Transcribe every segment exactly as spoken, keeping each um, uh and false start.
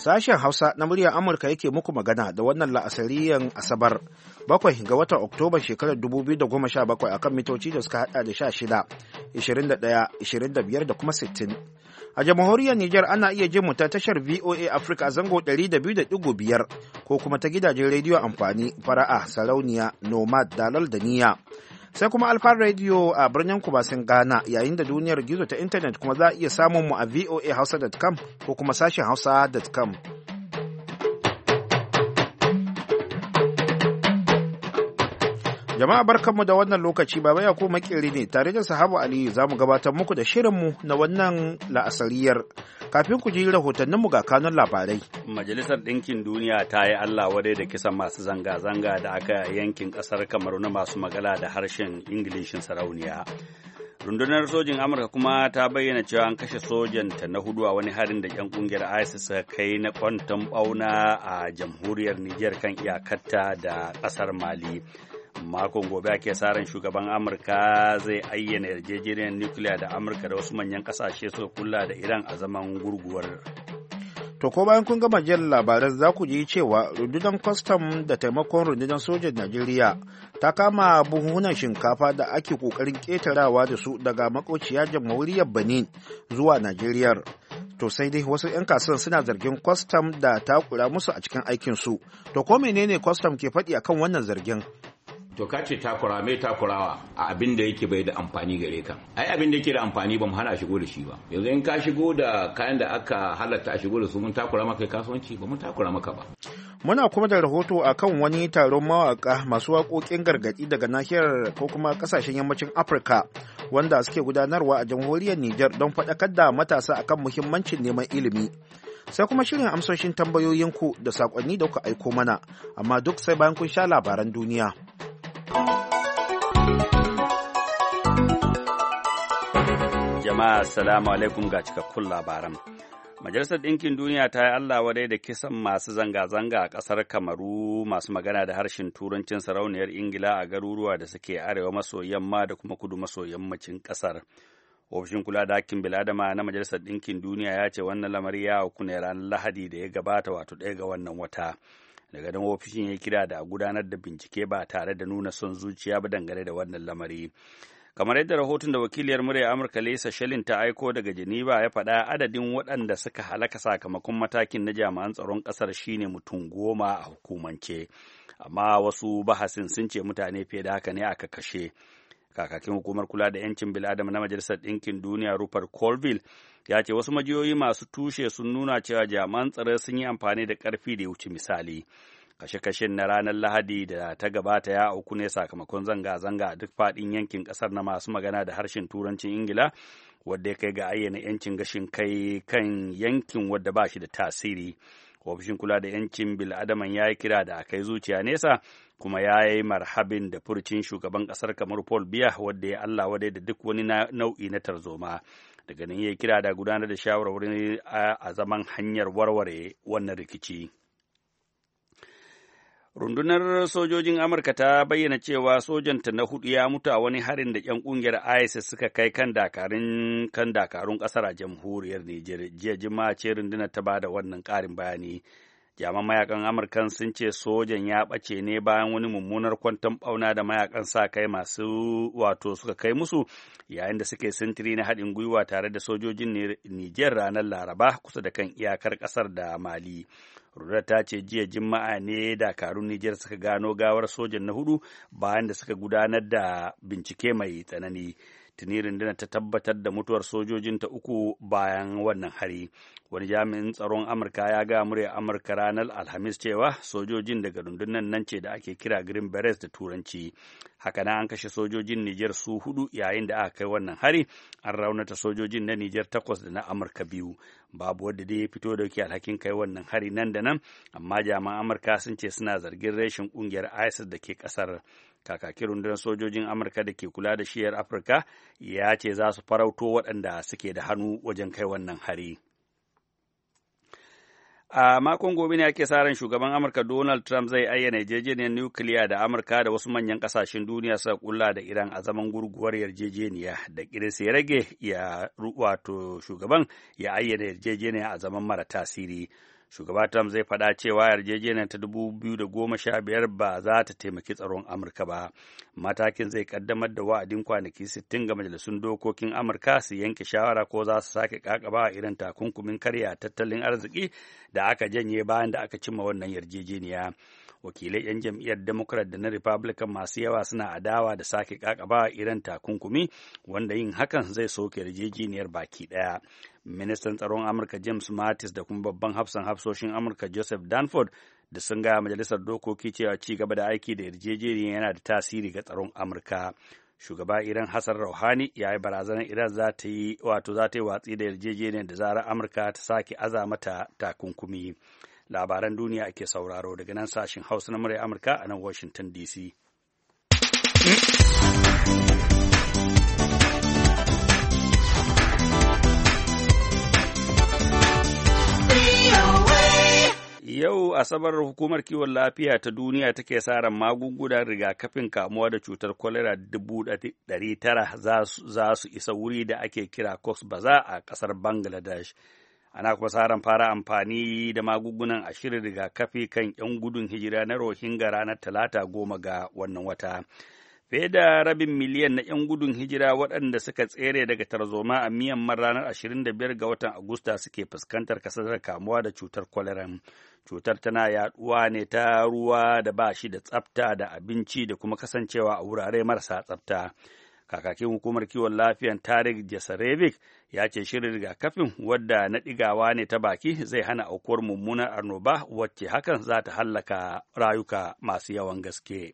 Sashen Hausa na muryar Amurka yake muku magana da wannan la'asariyan Asabar bakwai ga watan Oktoba shekarar dubu biyu da goma sha bakwai akan mitoci da suka hada da sha shida, ishirin da ɗaya, ishirin da biyar da kuma sittin. A jamhuriyar Nijar ana iya jin mu ta tashar V O A Africa a zango ɗari da biyu da ɗigo biyar ko kuma ta gidajen rediyo amfani fara'a, sarauniya, nomad, dalal da niyya. Sai kuma Alfa Radio a birnin Kubasin Ghana, yayin da duniyar gizo ta intanet kuma za a iya samun mu a voa hausa dot com ko kuma sashen hausa dot com. Jama'a barkanmu da wannan lokaci, Baba Yakubu Makeri ne tare da Sahabu Aliyu za mu gabatar muku da shirinmu na wannan la'asariyar. Kafin ku ji rahotanninmu ga kanun labarai. Majalisar Ɗinkin Duniya ta yi Allah wadai da kisan masu zanga-zanga da aka yankin ƙasar Kamaru na masu magana da harshen Ingilishin sarauniya. Rundunar sojin Amurka kuma ta bayyana cewa an kashe sojanta na hudu a wani harin da 'yan ƙungiyar ISIS suka kai na kwanton ɓauna a jamhuriyar Nijar kan iyakarta da ƙasar Mali. Makon gobe ake sa ran shugaban Amurka zai ayyana yarjejeniyar nukiliya da Amurka da wasu manyan kasashe suka kula da Iran a zaman gurguwar. To ko bayan kun gama jin labaran za ku ji cewa rundunar kwastam da taimakon rundunar sojan Najeriya ta kama buhunan shinkafa da ake kokarin ketarawa da su daga makociya jamhuriyar Benin zuwa Najeriya. To sai dai wasu 'yan kasuwan suna zargin kwastam da takura musu a cikin aikinsu. To ko menene kwastam ke faɗi akan wannan zargin? To ka ce takura mai takurawa a abin da yake bai da amfani gare ka. Ai abin da yake da amfani ba mu hana shigo da shi ba. Yanzu in ka shigo da kayan da aka halatta a shigo da su mun takura maka kasuwanci ba mun takura maka ba. Muna kuma da rahoto akan wani taron mawaka masu waƙoƙin gargaɗi daga nahiyar ko kuma ƙasashen yammacin Afirka wanda suke gudanarwa a jamhuriyar Nijar don faɗakar da matasa akan muhimmancin neman ilimi. Sai kuma shirin amsoshin tambayoyinku da saƙonni da kuka aiko mana, amma duk sai bayan kun sha labaran duniya. Jama'a assalamu alaikum ga cikakkun labaran. Majalisar Ɗinkin Duniya ta yi Allah wadai da kisan masu zanga-zanga a ƙasar Kamaru masu magana da harshen Turancin sarauniyar Ingila a garuruwa da suke arewa maso yamma da kuma kudu maso yammacin ƙasar. Ofishin kula da hakkin bil'adama na Majalisar Ɗinkin Duniya ya ce wannan lamari ya auku ne ranar Lahadi da ya gabata, wato ɗaya ga wannan wata. Daga nan ofishin ya kira da a gudanar da bincike ba tare da nuna son zuciya ba dangane da wannan lamari. Kamar yadda rahoton da wakiliyar murya Amurka Lisa Shelin ta aiko daga Geneva ya faɗa, adadin waɗanda suka halaka sakamakon matakin na jami'an tsaron ƙasar shine mutum goma a hukumance, amma wasu bahasin sun ce mutane fiye da haka ne aka kashe. Kakakin hukumar kula da 'yancin bil'adama na Majalisar Ɗinkin Duniya Rupert Colville ya ce wasu majiyoyi masu tushe sun nuna cewa jami'an tsaro sun yi amfani da ƙarfi da ya wuce misali. Kashe-kashen na ranar Lahadi da ta gabata ya auku ne sakamakon zanga-zanga a duk faɗin yankin ƙasar na masu magana da harshen Turancin Ingila, wadda ya kai ga ayyana 'yancin gashin kai kan yankin wadda ba shi da tasiri. Ofishin kula da 'yancin bil'adaman ya yi kira da a kai zuciya nesa, kuma ya yi marhabin da furcin shugaban ƙasar kamar Paul Biya wadda ya Allah wadai da duk wani nau'i na tarzoma. Daga nan ya kira da gudanar da shawarwari a zaman hanyar warware wannan rikici. Rundunar sojojin Amurka ta bayyana cewa sojanta na hudu ya mutu a wani harin da 'yan ƙungiyar ISIS suka kai kan dakarun kan dakarun ƙasar a jamhuriyar Nijar. Jiya Juma'a ce rundunar ta bada wannan ƙarin bayani. Jami'an mayakan Amurkan sun ce sojan ya ɓace ne bayan wani mummunar kwanton ɓauna da mayakan sa kai masu wato suka kai musu yayin da suke sintiri na haɗin gwiwa tare da sojojin Nijar ranar Laraba kusa da kan iyakar ƙasar da Mali. Rundunar ta ce jiya Juma'a ne dakarun Nijar suka gano gawar sojan na hudu bayan da suka gudanar da bincike mai tsanani. Tuni rundunar ta tabbatar da mutuwar sojojin ta uku bayan wannan hari. Wani jami'in tsaron Amurka ya ga murya Amurka ranar Alhamis cewa sojojin daga rundunar nan ce da ake kira Green Berets da Turanci. Haka nan an kashe sojojin Nijar su hudu yayin da aka kai wannan hari, an raunata sojojin na Nijar takwas da na Amurka biyu. Babu wadda dai ya fito da ke alhakin kai wannan hari nan da nan, amma jami'an Amurka sun ce suna zargin reshen kungiyar ISIS da ke kasar. Kakakin rundunar sojojin Amurka da ke kula da shiyar Afirka ya ce za su farauto waɗanda suke da hannu wajen kai wannan hari. A makon gobe ne ake sa ran shugaban Amurka Donald Trump zai ayyana yarjejeniyar nukiliya da Amurka da wasu manyan kasashen duniya suka kulla da Iran a zaman gurguwar yarjejeniya da kiris ya rage ya wato shugaban ya ayyana yarjejeniya a zaman mara tasiri. Shugaba Trump zai faɗa cewa yarjejeniyar ta dubu biyu da goma sha biyar ba za ta taimaki tsaron Amurka ba. Matakin zai kaddamar da wa'adin kwanaki sittin ga majalisun dokokin Amurka su yanke shawara ko za su sake kakaba irin takunkumin karya tattalin arziki da aka janye bayan da aka cimma wannan yarjejeniya. Wakilai 'yan jam'iyyar Democrat da na Republican masu yawa suna adawa da sake kakaba irin takunkumi, wanda yin hakan zai soke yarjejeniyar baki ɗaya. Ministan tsaron Amurka James Mattis da kuma babban hafsan hafsoshin Amurka Joseph Dunford da sun gaya majalisar dokoki cewa ci gaba da aiki da yarjejeniya yana da tasiri ga tsaron Amurka. Shugaba Iran Hassan Rouhani ya yi barazanar Iran za ta yi wato za ta yi watsi da yarjejeniyar da zarar Amurka ta sake aza mata takunkumi. Labaran duniya ake sauraro daga nan sashen Hausa na murya Amurka a nan Washington D C. Yau Asabar hukumar kiwon lafiya ta duniya take sa ran magungunan rigakafin kamuwa da cutar kwalera dubu ɗari tara za su isa wuri da ake kira Cox's Bazar a ƙasar Bangladesh. Ana kuma sa ran fara amfani da magungunan a shirin rigakafi kan 'yan gudun hijira na Rohingya ranar Talata goma ga wannan wata. Fiye da rabin miliyan na 'yan gudun hijira waɗanda suka tsere daga tarzoma a Myanmar ranar ashirin da biyar ga watan Agusta suke fuskantar kasar kamuwa da cutar kwalera. Cutar tana yaɗuwa ne ta ruwa da ba shi da tsafta da abinci da kuma kasancewa a wurare marasa tsafta. Kakakin hukumar kiwon lafiyan Tarik Jasarevic ya ce shirin rigakafin wadda na ɗigawa ne ta baki zai hana aukuwar mummunar annoba wacce hakan za ta hallaka rayuka masu yawan gaske.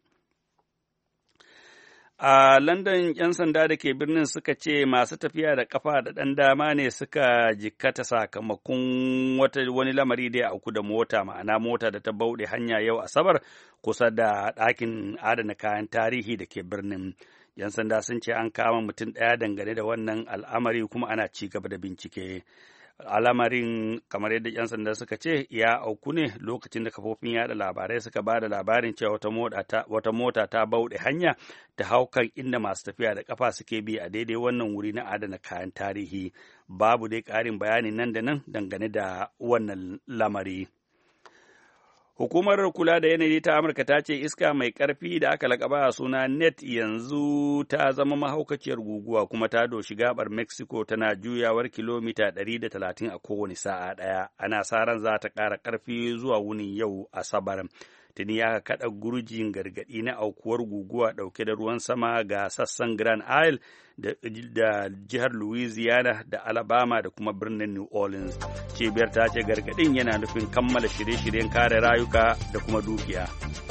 A London, ‘yan sanda da ke birnin suka ce masu tafiya da kafa da ɗan dama ne suka jikkata sakamakon wata wani lamari da ya auku da mota, ma'ana mota da ta bauɗe hanya yau Asabar kusa da ɗakin adana kayan tarihi da ke birnin. ‘Yan sanda sun ce an kama mutum ɗaya dangane da wannan al'amari kuma ana ci gaba da bincike. Al'amarin kamar yadda 'yan sanda suka ce ya auku ne lokacin da kafofin yada labarai suka ba da labarin cewa wata mota ta bauɗe hanya ta hau kan inda masu tafiya da kafa suke bi a daidai wannan wuri na adana kayan tarihi. Babu dai ƙarin bayani nan da nan dangane da wannan lamari. Hukumar kula da yanayi ta Amurka ta ce iska mai ƙarfi da aka lakaba a suna Net yanzu ta zama mahaukaciyar guguwa kuma ta doshi gabar Mexico tana juyawar kilomita ɗari da talatin a kowane sa'a ɗaya. Ana sa ran za ta ƙara ƙarfi zuwa wunin yau Asabar. Tuni ya kaɗa gurjin gargaɗi na aukuwar guguwa ɗauke da ruwan sama ga sassan Grand Isle da, da jihar Louisiana da Alabama da kuma birnin New Orleans. Cibiyar ta ce gargaɗin yana nufin kammala shirye-shiryen kare rayuka da kuma dukiya.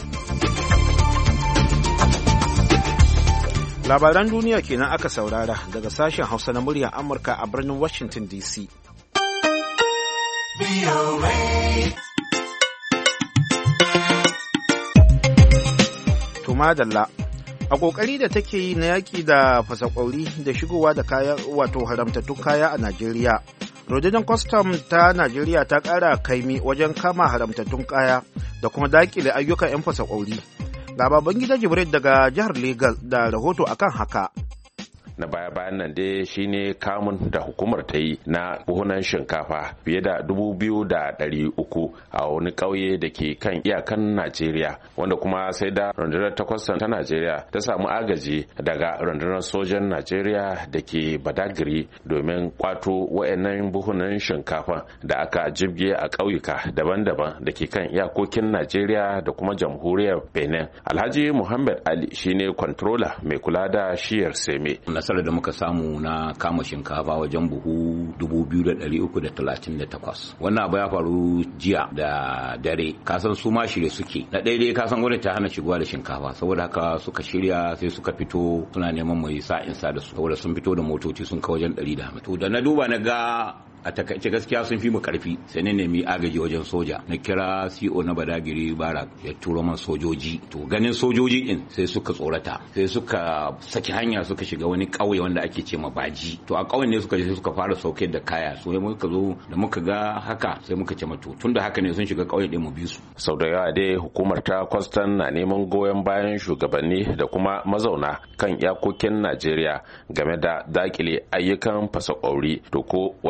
Labaran duniya kenan aka saurara daga sashen Hausa na muryar Amurka a birnin Washington D C. Madalla a ƙoƙari da take yi na yaƙi da fasakwauri da shigowa da kaya wato haramtattun kaya a Najeriya. Rundunar kwastam ta Najeriya ta ƙara kaimi wajen kama haramtattun kaya da kuma daƙile ayyukan 'yan fasakwauri. Ga Babangida Jibril daga jihar Legas da rahoto akan haka. Na baya-bayan nan dai shine kamun da hukumar ta yi na buhunan shinkafa fiye da dubu biyu da ɗari uku a wani ƙauye da ke kan iyakan Najeriya, wanda kuma sai da rundunar takwasan ta Najeriya ta samu agaji daga rundunar sojan Najeriya da ke Badagry domin kwato wa'annan buhunan shinkafa da aka jibge a ƙauyuka daban-daban da ke kan iyakokin Najeriya da kuma jamhuriyar Benin. Alhaji Muhammad Ali shine controller mai kula da shiyar Seme. Nasarar da muka samu na kama shinkafa wajen buhu dubu biyu da ɗari uku da talatin da takwas. Wannan abu ya faru jiya da dare. Kasan su ma shirye suke. Na ɗaya dai kasan gwamnati ta hana shigowa da shinkafa, saboda haka suka shirya sai suka fito suna neman mai sa insa da su. Saboda sun fito da motoci sun kai wajen ɗari da hamsin. To da na duba na ga a takaice gaskiya sun fi mu karfi, sai ne nemi agaji wajen soja. Na kira C O na Badagiri Barak ya turo man sojoji. To ganin sojoji din sai suka tsorata, sai suka saki hanya suka shiga wani ƙauye wanda ake ce ma Baji. To a ƙauyen ne suka je suka fara sauke da kaya. So muka zo da muka ga haka sai muka ce mato tunda haka ne sun shiga ƙauyen din mu bi su. Sau da yawa dai hukumar ta kwastan na neman goyon bayan shugabanni da kuma mazauna kan iyakokin Najeriya game da dakile ayyukan fasakwauri. To ko wani mataki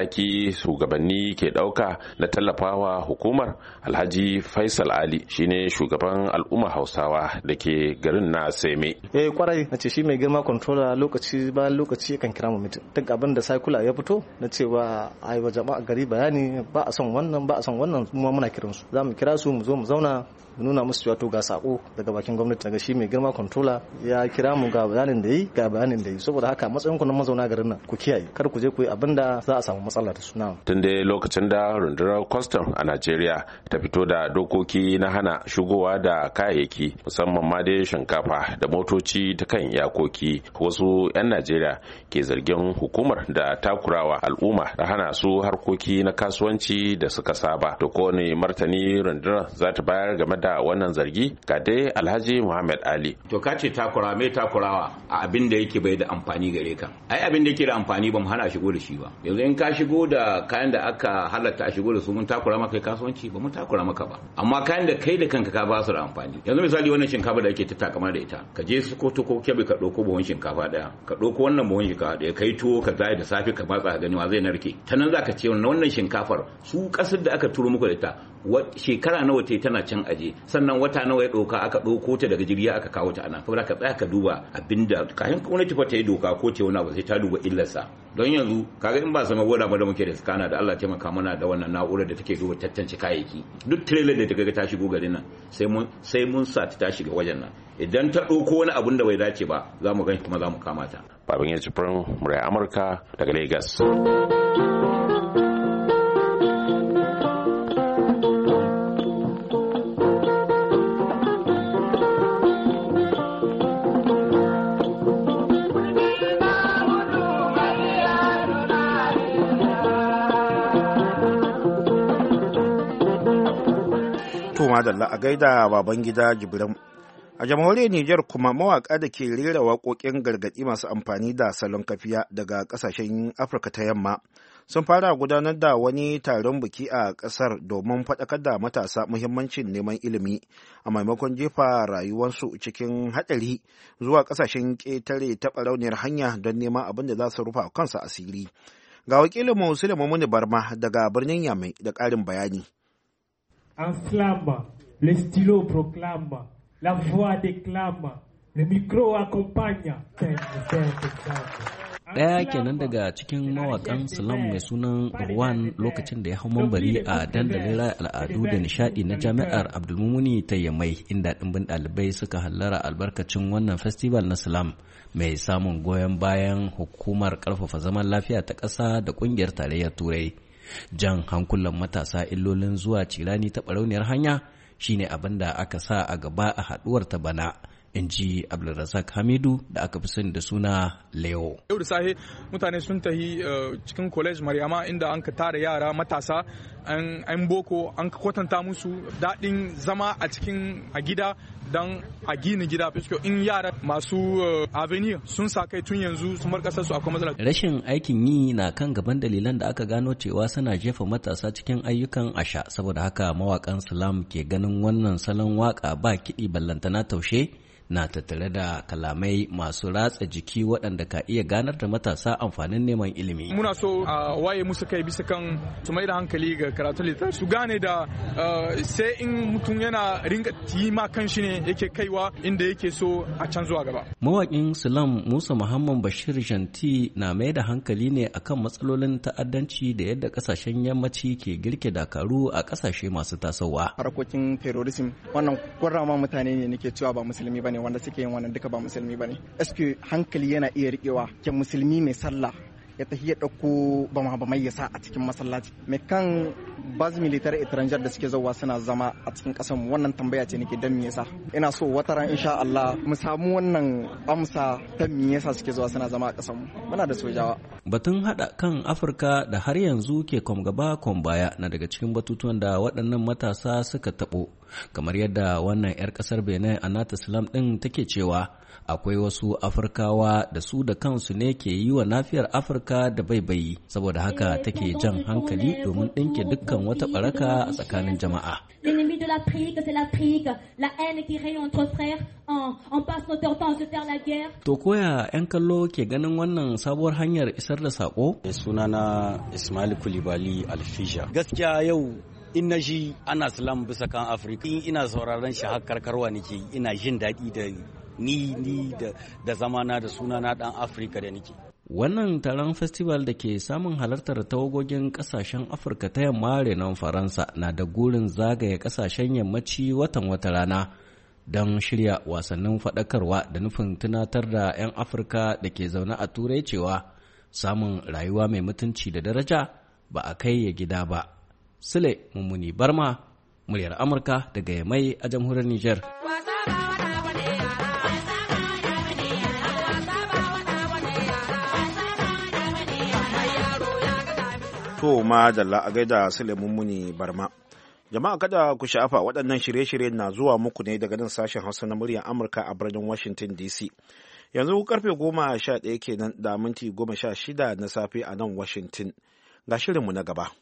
mataki shugabanni ke ɗauka na tallafawa hukumar? Alhaji Faisal Ali shine shugaban al'umma Hausawa da ke garin na Seme. Eh kwarai na ce shi mai girma controller lokaci bayan lokaci kan kira mu mutum. Duk abin da cycle ya fito na cewa ai wa jama'a gari bayani ba a son wannan ba a son wannan kuma muna kiran su. Za mu kira su mu zo mu zauna mu nuna musu cewa to ga sako daga bakin gwamnati daga shi mai girma controller ya kira mu ga bayanin da yi ga bayanin da yi saboda haka matsayin ku na mazauna garin nan ku kiyaye kar ku je ku yi abin da za a samu matsala da su. Tun da lokacin da rundunar custom a Najeriya ta fito da dokoki na hana shigowa da kayayyaki musamman ma dai shinkafa da motoci ta kan iyakoki, wasu 'yan Najeriya ke zargin hukumar da takurawa al'umma da hana su harkoki na kasuwanci da suka saba. To ko ne martani rundunar za ta bayar game da wannan zargi? Ga dai Alhaji Muhammad Ali. To ka ce takura mai takurawa a abin da yake bai da amfani gare ka. Ai abin da yake da amfani ba mu hana shigo da shi ba. Yanzu in ka shigo da kayan da aka halatta a shigo da su mun takura maka kai kasuwanci ba mun takura maka ba. Amma kayan da kai da kanka ka ba su da amfani. Yanzu misali wannan shinkafa da ake ta takama da ita. Ka je su ko to ko kebe ka dauko buhun shinkafa daya. Ka dauko wannan buhun shinkafa daya kai tuwo ka zai da safi ka matsa ka gani wa zai narke. Ta nan zaka ce wannan shinkafar su kasar da aka turo muku da ita shekara nawa ta tana can aje sannan wata nawa ya doka aka dauko ta daga jirgi aka kawo ta ana saboda ka tsaya ka duba abinda kayan gwamnati fa ta yi doka ko ce wani abu sai ta duba illarsa. Don yanzu kaga in ba sama goda ba da muke da skana da Allah taimaka mana da wannan na'urar da take duba tantance kayayyaki duk trailer da ta ga ta shigo garin nan sai mun sai mun sa ta shiga wajen nan idan ta dauko wani abun da bai dace ba za mu gani kuma za mu kama ta. Babin ya Jibrin Murai Amurka daga Lagos. Madalla a gaida baban gida Jibrin. A jamhuriyar Nijar kuma mawaka da ke rera waƙoƙin gargaɗi masu amfani da salon kafiya daga ƙasashen Afirka ta yamma sun fara gudanar da wani taron biki a ƙasar domin faɗakar da matasa muhimmancin neman ilimi a maimakon jefa rayuwarsu cikin haɗari zuwa ƙasashen ƙetare ta ɓarauniyar hanya don neman abin da za su rufa kansu asiri. Ga wakilin Musulma Muni Barma daga birnin Yamai da ƙarin bayani. En flamme, le stylo proclame, la voix déclame, le micro accompagne. Ɗaya kenan daga cikin mawakan Salam mai sunan Ruwan lokacin da ya hau mambari a dandalin raya al'adu da nishadi na jami'ar Abdulmumuni ta Yamai inda ɗimbin ɗalibai suka hallara albarkacin wannan festival na Salam mai samun goyon bayan hukumar ƙarfafa zaman lafiya ta ƙasa da ƙungiyar tarayyar Turai. Jan hankulan matasa illolin zuwa cirani ta barauniyar hanya shine abin da aka sa a gaba a haduwar ta bana, in ji Abdulrazak Hamidu da aka fi sani da suna Leo. Yau da safe mutane sun tahi cikin college Maryama inda an ka tara yara matasa an boko an ka kwatanta musu daɗin zama a cikin a gida don a gina gida fisko in yara masu avenir sun sa kai tun yanzu sun bar kasar su akwai matsala. Rashin aikin yi na kan gaban dalilan da aka gano cewa suna jefa matasa cikin ayyukan asha, saboda haka mawakan Salam ke ganin wannan salon waka ba kiɗi ballantana taushe na tattare da kalamai masu ratsa jiki waɗanda ka iya ganar da matasa amfanin neman ilimi. Muna so a waye musu kai bisa kan su mai da hankali ga karatun littafi su gane da sai in mutum yana ringa yi ma kan shi ne yake kaiwa inda yake so a can zuwa gaba. Mawaƙin Salam Musa Muhammad Bashir Shanti na mai da hankali ne akan matsalolin ta'addanci da yadda ƙasashen yammaci ke girke dakaru a ƙasashe masu tasowa. Harkokin terrorism wannan kurrama mutane ne nake cewa ba musulmi bane wanda suke yin wannan duka ba musulmi bane. Eske hankali yana iya riƙewa ke musulmi mai sallah ya tafi ya ɗauko bama bamai ya sa a cikin masallaci mai kan baz militar étranger da suke zauwa suna zama a cikin ƙasar mu wannan tambaya ce nake dan me yasa ina so wata ran insha Allah mu samu wannan amsa ta me yasa suke zuwa suna zama a ƙasar mu muna da sojawa. Batun hada kan Afirka da har yanzu ke kom gaba kom baya na daga cikin batutuwan da waɗannan matasa suka tabo, kamar yadda wannan 'yar ƙasar Benin Anata Salam ɗin take cewa akwai wasu Afirkawa da su da kansu ne ke yi wa nafiyar Afirka da baibayi, saboda haka take jan hankali domin ɗinke dukkan wata ɓaraka a tsakanin jama'a. l'Afrique, c'est l'Afrique, la haine qui règne entre frères, on, on passe notre temps à se faire la guerre. To koya 'yan kallo ke ganin wannan sabuwar hanyar isar da sako? Sunana Ismail Kulibali Alfija. Gaskiya yau in na ji ana salam bisa kan Afirka, in ina sauraron shi har karkarwa nake, ina jin daɗi da ni ni da, da zamana da sunana ɗan Afirka da nake. Wannan taron festival da ke samun halartar tawagogin kasashen Afirka ta yamma renon Faransa na da gurin zagaye kasashen yammaci watan wata rana don shirya wasannin faɗakarwa da nufin tunatar da 'yan Afirka da ke zaune a Turai cewa samun rayuwa mai mutunci da daraja ba a kai ya gida ba. Sule Mummuni Barma, muryar Amurka daga Yamai a jamhuriyar Nijar. To ma dalla a gaida Suleiman Muni Barma. Jama'a kada ku sha'afa waɗannan shirye-shirye na zuwa muku ne daga nan sashen Hausa na muryar Amurka a birnin Washington D C. Yanzu karfe goma sha ɗaya kenan da minti goma sha shida na safe a nan Washington. Ga shirinmu na gaba.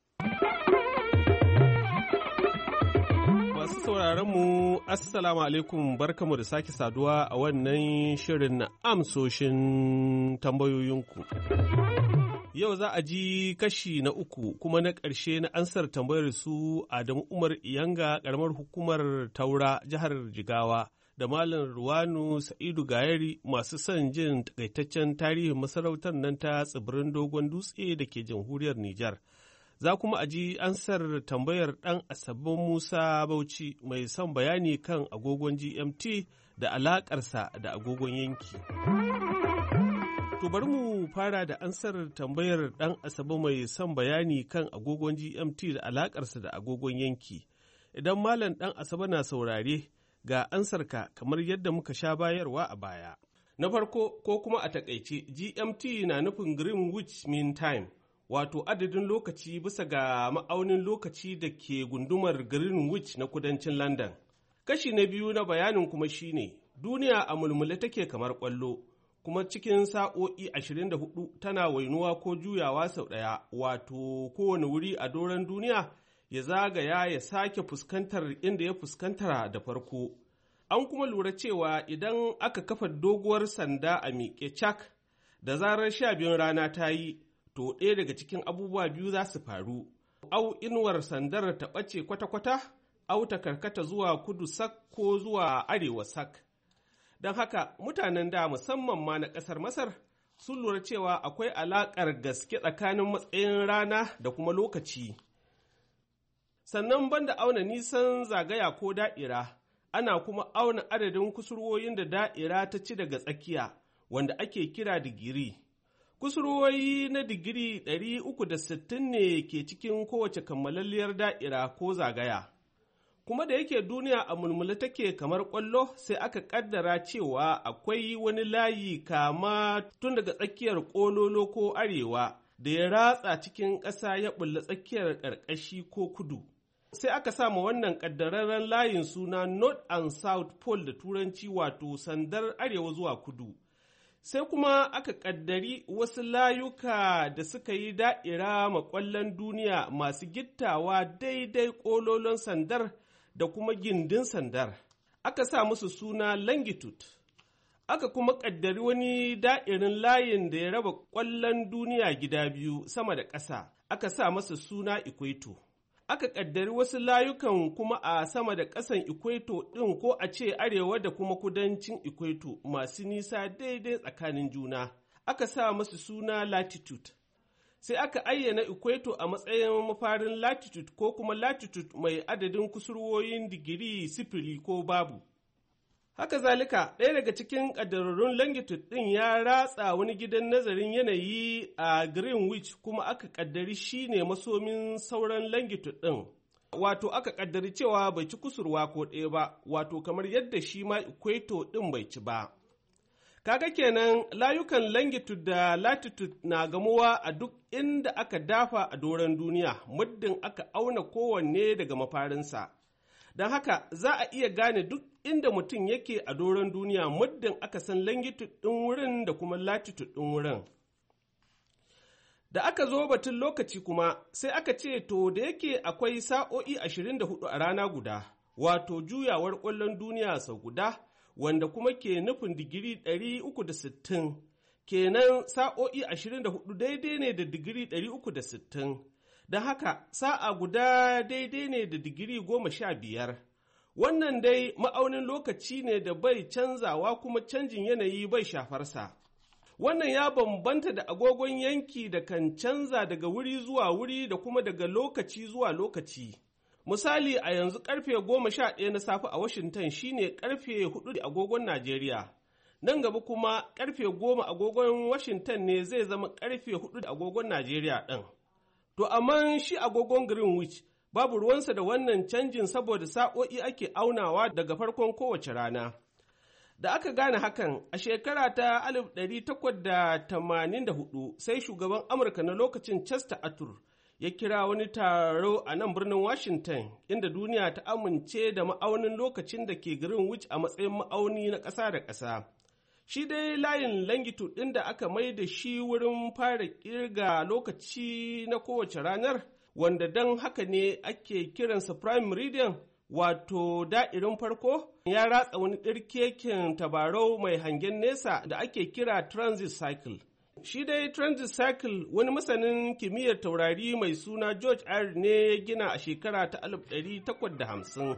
Masu sauraron mu Assalamu alaikum, barkamu da sake saduwa a wannan shirin na amsoshin tambayoyinku. Yau za a ji kashi na uku kuma na ƙarshe na ansar tambayar su Adamu Umar Iyanga, ƙaramar hukumar Taura, jihar Jigawa, da Malam Ruwanu Sa'idu Gayari, masu son jin takaitaccen tarihin masarautar nan ta tsibirin Dogon Dutse da ke jamhuriyar Nijar. Za kuma a ji ansar tambayar ɗan Asabe Musa Bauchi mai son bayani kan agogon G M T da alaƙarsa da agogon yanki. To bari mu fara da ansar tambayar ɗan Asabe mai son bayani kan agogon G M T da alaƙarsa da agogon yanki. Idan Malam ɗan Asabe na saurare, ga ansarka kamar yadda muka sha bayarwa a baya. Na farko ko kuma a takaice, G M T na nufin Greenwich Mean Time, wato adadin lokaci bisa ga ma'aunin lokaci da ke gundumar Greenwich na kudancin London. Kashi na biyu na bayanin kuma shine, duniya a mulmule take kamar ƙwallo. kuma cikin sa'o'i ashirin da hudu tana wainuwa ko juyawa sau ɗaya, wato kowane wuri a doron duniya ya zagaya ya sake fuskantar inda ya fuskantara da farko. An kuma lura cewa idan aka kafa doguwar sanda a miƙe cak, da zarar sha biyun rana ta yi, to ɗaya daga cikin abubuwa biyu za su faru. Au inuwar sandar ta ɓace kwata-kwata, au ta karkata zuwa kudu sak ko zuwa arewa sak. Don haka mutanen da musamman ma na ƙasar Masar sun lura cewa akwai alaƙar gaske tsakanin matsayin rana da kuma lokaci. Sannan banda auna nisan zagaya ko da'ira, ana kuma auna adadin kusurwoyin da da'ira ta ci daga tsakiya, wanda ake kira digiri. Kusurwoyi na digiri ɗari uku da sittin ne ke cikin kowace kammalalliyar da'ira ko zagaya. Kuma da yake duniya a mulmula take kamar ƙwallo, sai aka ƙaddara cewa akwai wani layi kama tun daga tsakiyar ƙololo ko arewa da ya ratsa cikin ƙasa ya bulla tsakiyar ƙarƙashi ko kudu. Sai aka sama wannan ƙaddararren layin suna North and South Pole da Turanci, wato sandar arewa zuwa kudu. Sai kuma aka ƙaddari wasu layuka da suka yi da'ira maƙwallon duniya masu gittawa daidai ƙololon sandar da kuma gindin sandar, aka sa musu suna longitude. Aka kuma ƙaddari wani da'irin layin da ya raba ƙwallon duniya gida biyu sama da ƙasa, aka sa masa suna equator. Aka ƙaddari wasu layukan kuma a sama da ƙasan equator ɗin, ko a ce arewa da kuma kudancin equator masu nisa daidai tsakanin juna, aka sa masu suna latitude. Sai aka ayyana equator a matsayin mafarin latitude ko kuma latitude mai adadin kusurwoyin digiri sifili ko babu. Haka zalika, ɗaya daga cikin ƙaddararrun longitude ɗin ya ratsa wani gidan nazarin yanayi a Greenwich, kuma aka ƙaddari shi ne masomin sauran longitude ɗin. Wato aka ƙaddari cewa bai ci kusurwa ko ɗaya ba, wato kamar yadda shi ma equator ɗin bai ci ba. Kaga kenan layukan longitude da latitude na gamuwa a duk inda aka dafa a doron duniya, muddin aka auna kowanne daga mafarinsa. Don haka za a iya gane duk inda mutum yake a doron duniya muddin aka san longitude ɗin wurin da kuma latitude ɗin wurin. Da aka zo batun lokaci kuma sai aka ce to da yake akwai sa'o'i ashirin da hudu a rana guda, wato juyawar ƙwallon duniya sau guda, wanda kuma ke nufin digiri ɗari uku da sittin, kenan sa'o'i ashirin da hudu daidai ne da digiri ɗari uku da sittin, da haka sa'a guda daidai ne da digiri goma sha biyar. Wannan dai ma'aunin lokaci ne da bai canzawa kuma canjin yanayi bai shafarsa. Wannan ya bambanta da agogon yanki da kan canza daga wuri zuwa wuri da kuma daga lokaci zuwa lokaci. Misali a yanzu karfe goma sha ɗaya na safe a Washington shine karfe hudu da agogon Najeriya. Nan gaba kuma karfe goma agogon Washington ne zai zama karfe hudu da agogon Najeriya ɗin. To amma shi agogon Greenwich babu ruwansa da wannan canjin saboda sa'o'i ake aunawa daga farkon kowace rana. Da aka gane hakan a shekara ta alif ɗari takwas da tamanin da hudu sai shugaban Amurka na lokacin Chester Arthur ya kira wani taro a nan birnin Washington inda duniya ta amince da ma'aunin lokacin da ke Greenwich a matsayin ma'auni na ƙasa da ƙasa. Shi dai layin longitude ɗin da aka mai da shi wurin fara ƙirga lokaci na kowace ranar, wanda don haka ne ake kiransa prime meridian, wato da'irin farko, ya ratsa wani ɗirkeken tabarau mai hangen nesa da ake kira transit cycle. Shi dai transit cycle wani masanin kimiyyar taurari mai suna George R. ne ya gina a shekara ta alif ɗari takwas da hamsin.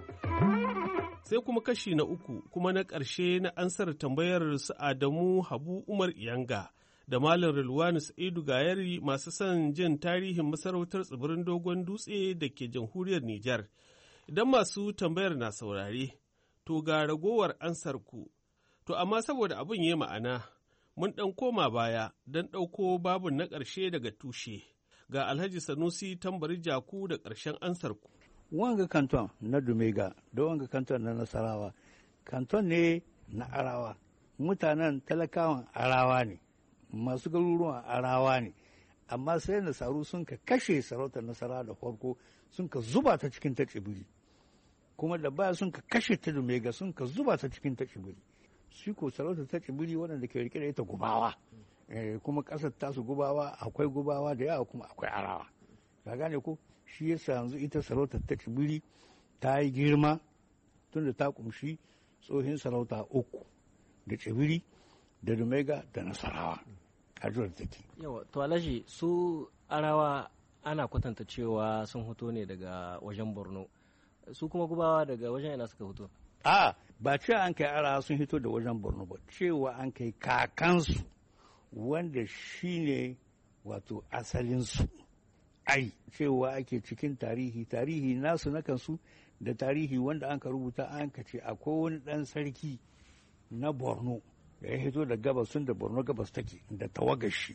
Sai kuma kashi na uku kuma na ƙarshe na ansar tambayar su Adamu Habu Umar Iyanga da Malam Rilwanu Sa'idu Gayari masu son jin tarihin masarautar tsibirin Dogon Dutse da ke jamhuriyar Nijar. Idan masu tambayar na saurare, to ga ragowar ansar ku. To amma saboda abin ya ma'ana, mun ɗan koma baya don ɗauko babun na ƙarshe daga tushe. Ga Alhaji Sanusi Tambari Jaku da ƙarshen ansar ku. Wanga kanton na Dumega da wanga kanton na Nasarawa, kanton ne na Arawa. Mutanen talakawan Arawa ne, masu garuruwan Arawa ne, amma sai Nasaru sun ka kashe sarautar Nasarawa da farko sun ka zuba ta cikin ta tsibiri. Kuma da baya sun ka kashe ta Dumega sun ka zuba ta cikin ta tsibiri. Shi ko sarautar ta tsibiri waɗanda ke rike da ita gubawa, kuma ƙasar tasu gubawa akwai gubawa da yawa kuma akwai Arawa. Ka gane ko? Shi yasa yanzu ita sarautar ta tsibiri ta yi girma tunda ta kumshi tsohin sarauta uku da tsibiri da Dumega da Nasarawa a jihar take. Yawa, to Alhaji su Arawa ana kwatanta cewa sun fito ne daga wajen Borno, su kuma gubawa daga wajen ina suka fito? A ba cewa an kai Arawa sun fito da wajen Borno ba, cewa an kai kakansu wanda shine wato asalinsu. Ai cewa ake cikin tarihi tarihi nasu na kansu da tarihi wanda an ka rubuta an ka ce akwai wani ɗan sarki na Borno da ya hito da gabas tun da Borno gabas take da tawagashi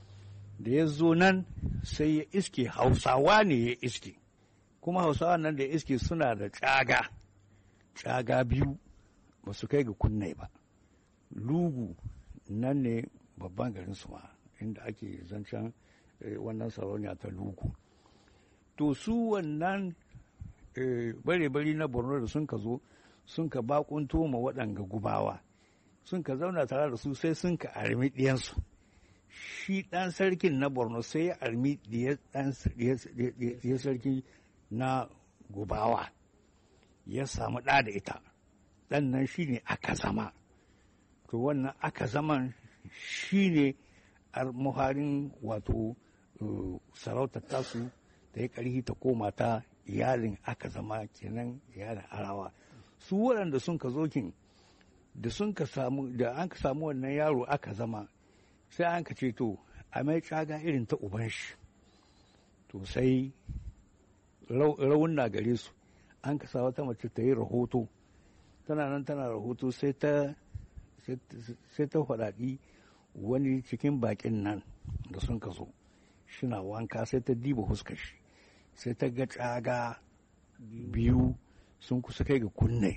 da ya zo nan sai ya iske Hausawa ne ya iske, kuma Hausawa nan da ya iske suna da tsaga tsaga biyu ba su kai ga kunne ba. Lugu nan ne babban garin su ma inda ake zancen wannan sarauniya ta Lugu. To su wannan bare-bari na Borno da sun ka zo sun ka bakunto ma waɗanga gubawa sun ka zauna tare da su sai sun ka armi ɗiyansu. Shi ɗan sarkin na Borno sai ya armi ɗiyan sarki na gubawa ya samu ɗa da ita, ɗan nan shi ne aka zama. To wannan aka zaman shi ne muharin wato sarautar tasu da ya ƙarfi ta koma ta iyalin aka zama kenan iyalin Arawa. Su waɗanda sun ka zokin da sun ka samu da an ka samu wannan yaro aka zama sai an ka ce to a mai caga irin ta uban shi. To sai rawun na gare su an ka sa wata mace ta yi rahoto, tana nan tana rahoto sai ta sai ta faɗaɗi wani cikin baƙin nan da sun ka zo shina wanka sai ta diba huskar shi sai ta ga caga biyu sun kusa kai ga kunne.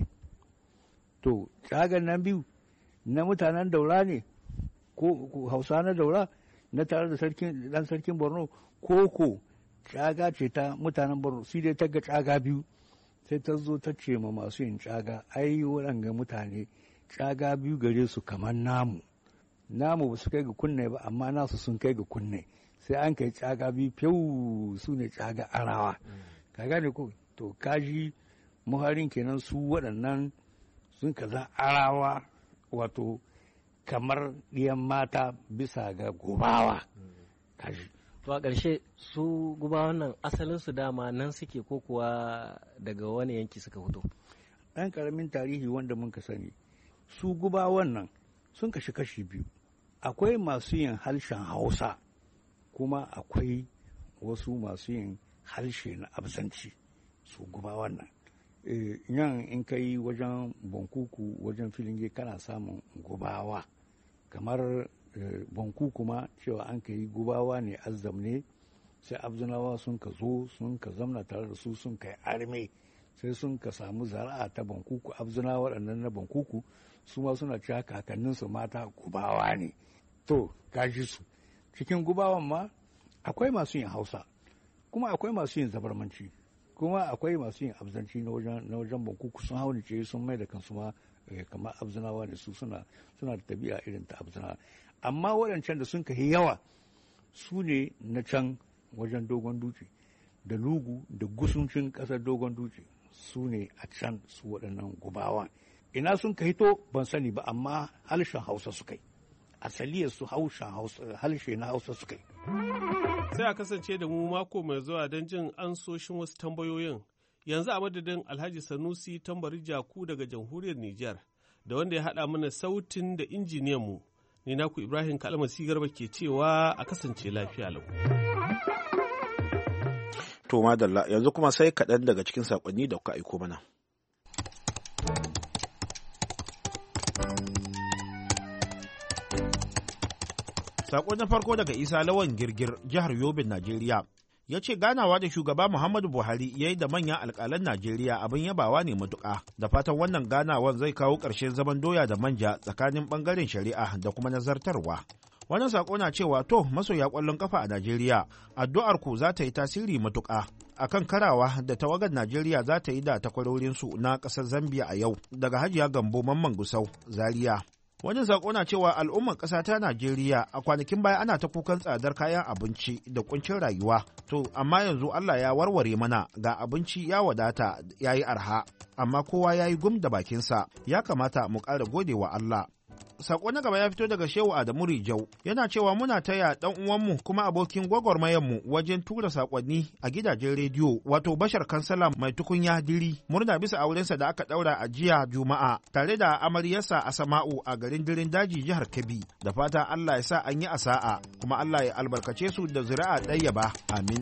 To cagan nan biyu na mutanen Daura ne ko Hausa na Daura na tare da sarkin dan sarkin Borno ko ko caga ce ta mutanen Borno. Sai dai ta ga caga biyu sai ta zo ta ce ma masu yin caga ai waɗanga mutane caga biyu gare su kamar namu namu ba su kai ga kunne ba amma nasu sun kai ga kunne. sai an kai caga biyu fyau su ne caga arawa ka gane ko to kaji muharin kenan su waɗannan sun kaza arawa wato kamar ɗiyan mata bisa ga gubawa kaji. To a ƙarshe su gubawan nan asalin su dama nan suke ko kuwa daga wani yanki suka fito? Ɗan ƙaramin tarihi wanda mun ka sani su gubawan nan sun kashi kashi biyu, akwai masu yin harshen hausa kuma akwai wasu masu yin harshe na abzanci su gubawan nan. E, yan in ka yi wajen bankuku wajen filinge kana samun gubawa kamar e, bankuku ma cewa an ka yi gubawa ne azzam ne sai abzunawa sun ka zo sun ka zamna tare da su sun kai arme sai sun ka samu zara'a ta bankuku abzuna waɗannan na bankuku su ma suna cewa kakanninsu mata gubawa ne. To gaji su cikin gubawan ma akwai masu yin hausa kuma akwai masu yin zabarmanci kuma akwai masu yin abzanci na wajen na wajen bankuku sun hauni ce sun mai da kansu ma kamar abzunawa ne su suna suna da tabi'a irin ta abzunawa amma waɗancan da sun kai yawa su ne na can wajen dogon dutse da lugu da gusuncin ƙasar dogon dutse su ne a can su waɗannan gubawan ina sun ka hito ban sani ba amma harshen hausa su kai asaliyar su harshe na hausa su kai. Sai a kasance da mu mako mai zuwa don jin ansoshin wasu tambayoyin. Yanzu a madadin Alhaji Sanusi Tambari Jaku daga jamhuriyar Nijar da wanda ya haɗa mana sautin da injiniyan mu. Ni naku Ibrahim Kalmasi Garba ke cewa a kasance lafiya lau. To madalla yanzu kuma sai kaɗan daga cikin saƙonni da kuka aiko mana. Sako na farko daga Isa Lawan Girgir, jihar Yobin, Najeriya, ya ce ganawa da shugaba Muhammadu Buhari ya yi da manyan alƙalan Najeriya abin yabawa ne matuƙa, da fatan wannan ganawan zai kawo ƙarshen zaman doya da manja tsakanin ɓangaren shari'a da kuma nazartarwa. Wannan sako na cewa to masoya ƙwallon kafa a Najeriya, addu'ar ku za ta yi tasiri matuƙa akan karawa da tawagar Najeriya za ta yi da takwarorinsu na ƙasar Zambia a yau, daga Hajiya Gambo Mamman Gusau, Zaria. Wani sako na cewa al'ummar ƙasa ta Najeriya a kwanakin baya ana ta kukan tsadar kayan abinci da kuncin rayuwa. To, amma yanzu Allah ya warware mana ga abinci ya wadata ya yi arha, amma kowa ya yi gum da bakinsa, ya kamata mu ƙara gode wa Allah. Sako na gaba ya fito daga Shehu Adamu Rijau, yana cewa muna taya ɗan uwanmu kuma abokin gwagwarmayarmu wajen tura sakonni a gidajen rediyo, wato Bashar Kansala mai tukunya diri, murna bisa aurensa da aka ɗaura a jiya Juma'a tare da amaryarsa Asama'u a garin Dirin Daji, jihar Kebbi. Da fata Allah ya sa an yi asa'a, kuma Allah ya albarkace su da zuri'a ɗayyaba. Amin.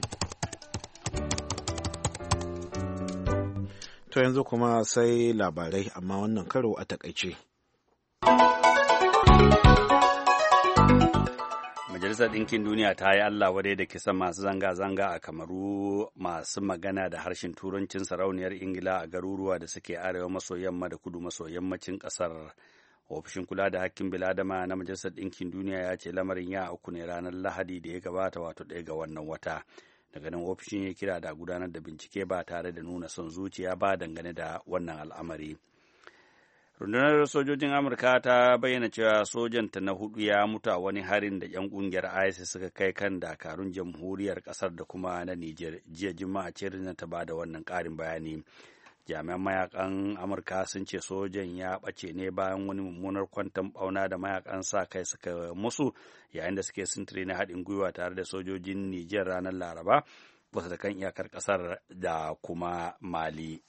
To yanzu kuma sai labarai, amma wannan karo a takaice. Majalisar Ɗinkin Duniya ta yi Allah wadai da kisan masu zanga-zanga a Kamaru masu magana da harshen Turancin sarauniyar Ingila a garuruwa da suke arewa maso yamma da kudu maso yammacin ƙasar. Ofishin kula da hakkin biladama na Majalisar Ɗinkin Duniya ya ce lamarin ya auku ne ranar Lahadi da ya gabata, wato ɗaya ga wannan wata. Daga nan ofishin ya kira da gudanar da bincike ba tare da nuna son zuciya ba dangane da wannan al'amari. Rundunar sojojin Amurka ta bayyana cewa sojanta na hudu ya mutu a wani harin da 'yan kungiyar ISIS suka kai kan dakarun jamhuriyar kasar da kuma na Nijar. Jiya Juma'a ce rundunar ta bada wannan karin bayani. Jami'an mayakan Amurka sun ce sojan ya ɓace ne bayan wani mummunar kwanton ɓauna da mayakan sa kai suka musu yayin da suke sintiri na haɗin gwiwa tare da sojojin Nijar ranar Laraba wasu da kan iyakar ƙasar da kuma Mali.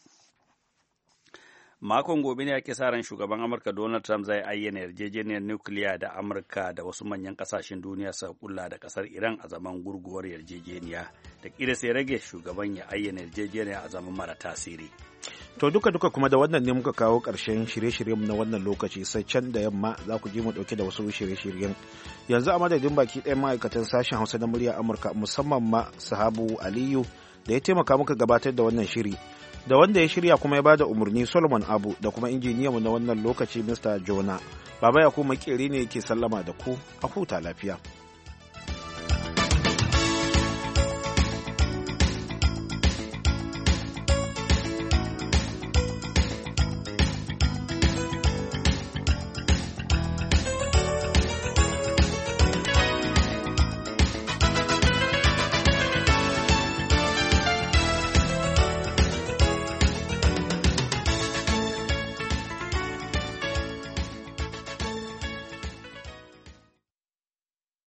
Makon gobe ne ake sa ran shugaban Amurka Donald Trump zai ayyana yarjejeniyar nukiliya da Amurka da wasu manyan kasashen duniya su kulla da kasar Iran a zaman gurguwar yarjejeniya. Da kira sai rage shugaban ya ayyana yarjejeniya a zaman mara tasiri. To duka duka kuma da wannan ne muka kawo ƙarshen shirye-shiryen na wannan lokaci, sai can da yamma za ku ji mu ɗauke da wasu shirye-shiryen. Yanzu a madadin baki ɗayan ma'aikatan sashen Hausa na murya Amurka, musamman ma Sahabu Aliyu da ya taimaka muka gabatar da wannan shiri. Da wanda ya shirya kuma ya bada umarni Solomon Abu, da kuma injiniyanmu na wannan lokaci Mister Jona. Baba ya kuma makeri ne ke sallama da ku, a huta lafiya.